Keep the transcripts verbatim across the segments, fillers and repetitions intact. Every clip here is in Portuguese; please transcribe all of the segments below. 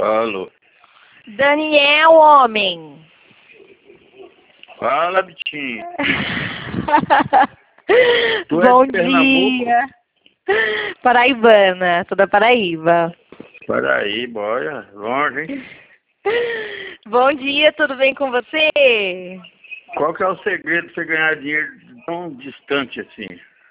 Alô. Daniel, homem. Fala, Bitinho. Tu Bom é de Pernambuco? dia. Paraibana, sou da Paraíba. Paraíba, olha, longe, hein? Bom dia, tudo bem com você? Qual que é o segredo de você ganhar dinheiro tão distante assim?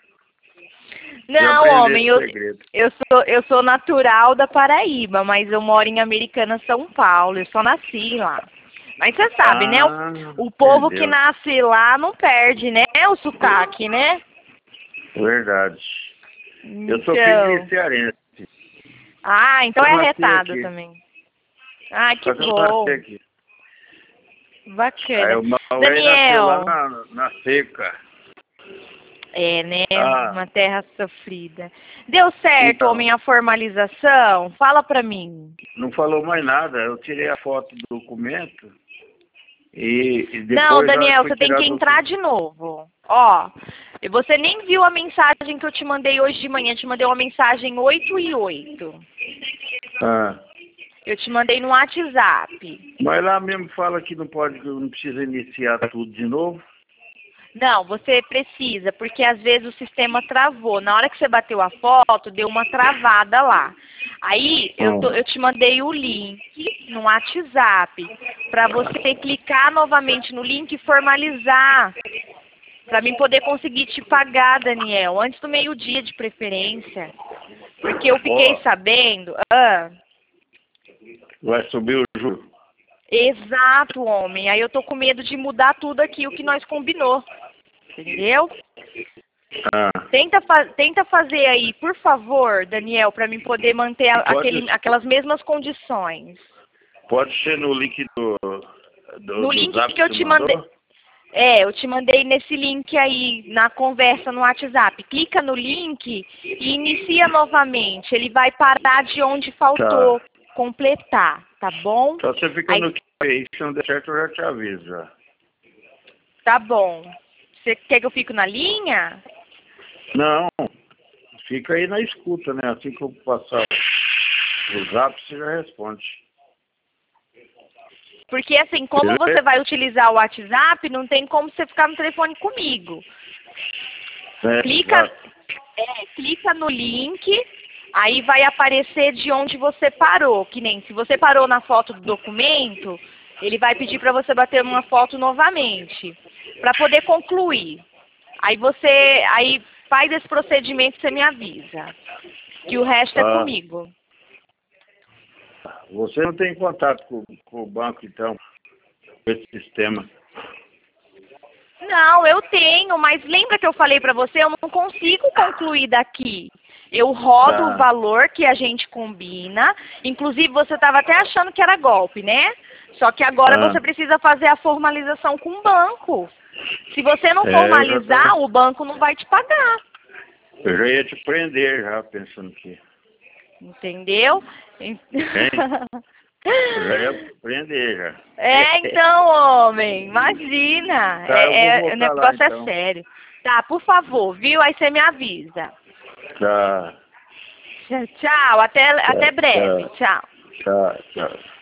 Não, homem, eu, segredo. eu, sou, eu sou natural da Paraíba, mas eu moro em Americana, São Paulo. Eu só nasci lá. Mas você sabe, né? Ah, O, o povo entendeu. que nasce lá não perde, né? O sotaque, né? Verdade. Então... Eu sou filho de cearense. Ah, então Eu é nasci arretado aqui. também. Ah, que Só que eu bom. nasci aqui. Aí Bacana. o Maué nasceu lá Daniel. na, na seca. É, né? Ah, Uma terra sofrida. Deu certo, então, homem, a formalização? Fala pra mim. não falou mais nada. Eu tirei a foto do documento e, e Não, depois, na hora que Daniel, foi você tem tirar que o entrar documento... de novo. Ó, você nem viu a mensagem que eu te mandei hoje de manhã. Eu te mandei uma mensagem oito e oito. Ah, Eu te mandei no WhatsApp. mas lá mesmo fala que não pode, que não precisa iniciar tudo de novo. Não, você precisa, porque às vezes o sistema travou. Na hora que você bateu a foto, deu uma travada lá. Aí eu, tô, eu te mandei o link no WhatsApp para você clicar novamente no link e formalizar. Para mim poder conseguir te pagar, Daniel, antes do meio-dia de preferência. Porque eu fiquei Ó, sabendo... Ah, vai subir o juro. exato, homem. Aí eu tô com medo de mudar tudo aqui, o que nós combinou. Entendeu? Ah, Tenta, fa tenta fazer aí, por favor, Daniel, para mim poder manter a, pode, aquele, aquelas mesmas condições. pode ser no link do, do, No do link Zap que eu que você te mandei... mandou? É, eu te mandei nesse link aí, na conversa no WhatsApp. Clica no link e inicia novamente. Ele vai parar de onde faltou Tá. completar, tá bom? Só você fica Aí, no que aí, se não der certo eu já te aviso já. tá bom. Você quer que eu fique na linha? Não, fica aí na escuta, né? Assim que eu passar o Zap, você já responde. Porque assim, como você vai utilizar o WhatsApp, não tem como você ficar no telefone comigo. É, Clica, exato. é, clica no link, aí vai aparecer de onde você parou. Que nem se você parou na foto do documento, ele vai pedir para você bater uma foto novamente, para poder concluir. Aí você, aí faz esse procedimento e você me avisa, que o resto é Tá. comigo. Você não tem contato com, com o banco, então, com esse sistema. Não, eu tenho, mas lembra que eu falei pra você, eu não consigo concluir daqui. Eu rodo o Tá. valor que a gente combina, inclusive você estava até achando que era golpe, né? Só que agora Ah, você precisa fazer a formalização com o banco. Se você não é, eu já formalizar, tava... o banco não vai te pagar. Eu já ia te prender já, pensando que... Entendeu? Eu já ia te prender já. É, então, homem, imagina. Tá, eu vou É, é, o voltar lá, negócio é então. sério. Tá, por favor, viu? Aí você me avisa. Tá. Tchau, até, Tá, até breve. tá, Tchau. tá, tá.